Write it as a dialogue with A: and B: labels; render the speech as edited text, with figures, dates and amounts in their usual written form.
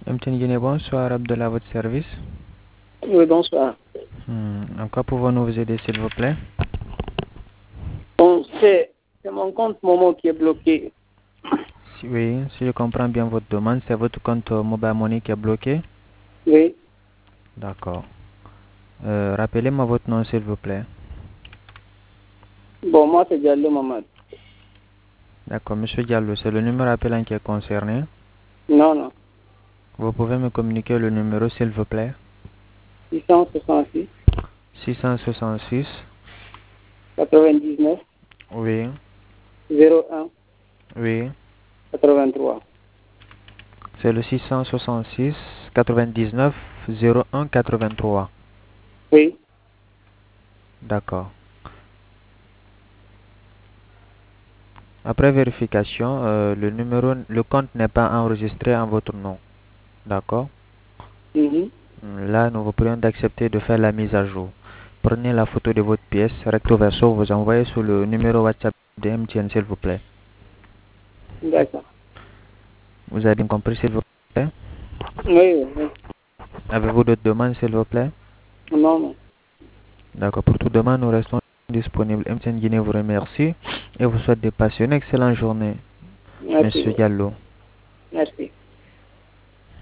A: MTN Guinée, bonsoir, Abdallah, à votre service.
B: Oui, bonsoir.
A: En quoi pouvons-nous vous aider, s'il vous plaît?
B: Bon, c'est mon compte Momo qui est bloqué.
A: Oui, si je comprends bien votre demande, c'est votre compte Mobile Money qui est bloqué?
B: Oui.
A: D'accord. Rappelez-moi votre nom, s'il vous plaît.
B: Bon, moi, c'est Diallo Mamad.
A: D'accord, Monsieur Diallo, c'est le numéro appelant qui est concerné.
B: Non, non.
A: Vous pouvez me communiquer le numéro, s'il vous plaît?
B: 666
A: 666.
B: 99
A: Oui,
B: 01
A: oui.
B: 83.
A: C'est le 666 99 01 83.
B: Oui.
A: D'accord. Après vérification, le compte n'est pas enregistré en votre nom. D'accord?
B: Mhm.
A: Là, nous vous prions d'accepter de faire la mise à jour. Prenez la photo de votre pièce recto verso, vous envoyez sur le numéro WhatsApp de MTN, s'il vous plaît.
B: D'accord.
A: Vous avez bien compris, s'il vous plaît?
B: Oui, oui, oui.
A: Avez-vous d'autres demandes, s'il vous plaît?
B: Non, non.
A: D'accord. Pour toute demande, nous restons disponibles. MTN Guinée vous remercie et vous souhaite de passer une excellente journée,
B: Merci.
A: Monsieur Diallo.
B: Merci.